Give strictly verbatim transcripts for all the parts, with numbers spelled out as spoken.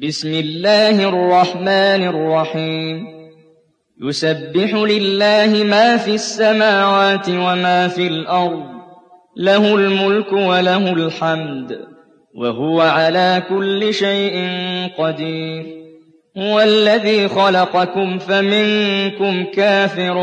بسم الله الرحمن الرحيم يسبح لله ما في السماوات وما في الأرض له الملك وله الحمد وهو على كل شيء قدير هو الذي خلقكم فمنكم كافر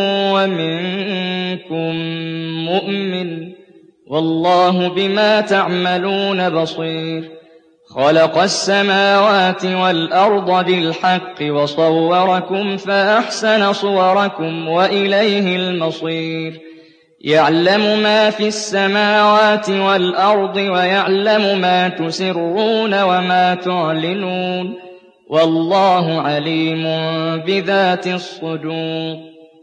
ومنكم مؤمن والله بما تعملون بصير خلق السماوات والأرض بالحق وصوركم فأحسن صوركم وإليه المصير يعلم ما في السماوات والأرض ويعلم ما تسرون وما تعلنون والله عليم بذات الصدور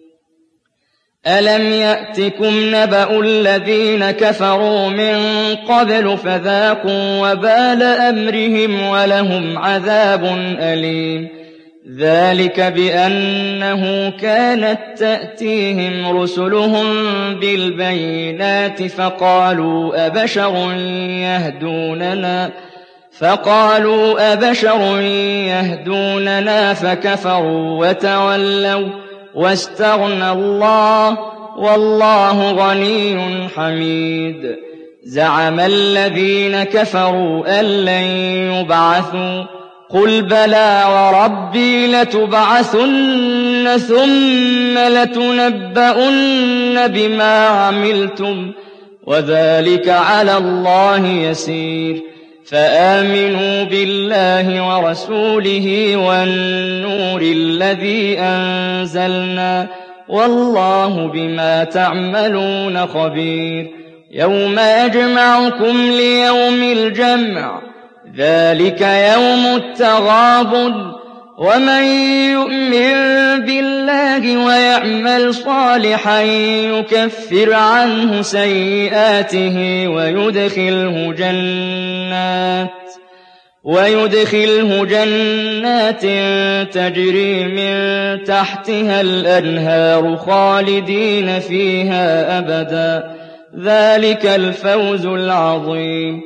ألم يأتكم نبأ الذين كفروا من قبل فذاقوا وبال أمرهم ولهم عذاب أليم ذلك بأنه كانت تأتيهم رسلهم بالبينات فقالوا أبشر يهدوننا فقالوا أبشر يهدوننا فكفروا وتولوا واستغنى الله والله غني حميد زعم الذين كفروا أن لن يبعثوا قل بلى وربي لتبعثن ثم لتنبؤن بما عملتم وذلك على الله يسير فآمنوا بالله ورسوله والنور الذي أنزلنا والله بما تعملون خبير يوم يجمعكم ليوم الجمع ذلك يوم التغابن ومن يؤمن بالله ويعمل صالحا يكفر عنه سيئاته ويدخله جنات ويدخله جنات تجري من تحتها الأنهار خالدين فيها أبدا ذلك الفوز العظيم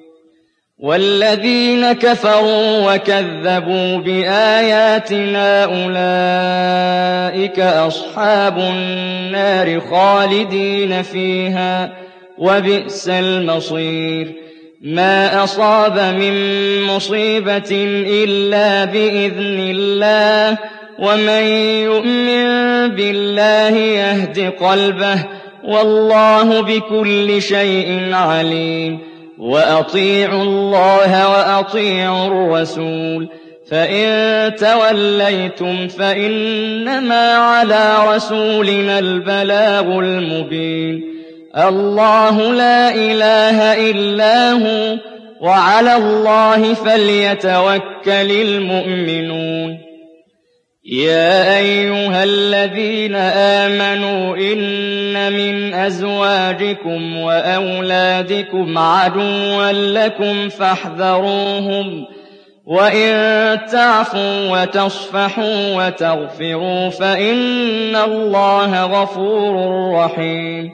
والذين كفروا وكذبوا بآياتنا أولئك أصحاب النار خالدين فيها وبئس المصير ما أصاب من مصيبة إلا بإذن الله ومن يؤمن بالله يهد قلبه والله بكل شيء عليم وأطيعوا الله وأطيعوا الرسول فإن توليتم فإنما على رسولنا البلاغ المبين الله لا إله إلا هو وعلى الله فليتوكل المؤمنون يا أيها الذين آمنوا إن من أزواجكم وأولادكم عدوا لكم فاحذروهم وإن تعفوا وتصفحوا وتغفروا فإن الله غفور رحيم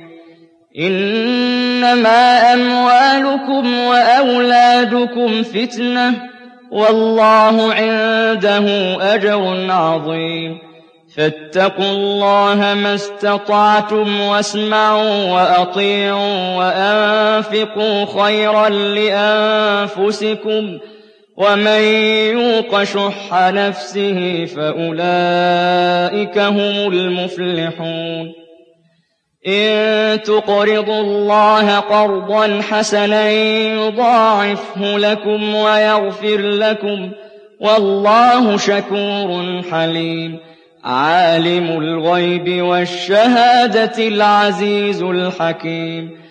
إنما أموالكم وأولادكم فتنة والله عنده أجر عظيم فاتقوا الله ما استطعتم واسمعوا وأطيعوا وأنفقوا خيرا لأنفسكم ومن يوق شح نفسه فأولئك هم المفلحون إن تقرضوا الله قرضا حسنا يضاعفه لكم ويغفر لكم والله شكور حليم عالم الغيب والشهادة العزيز الحكيم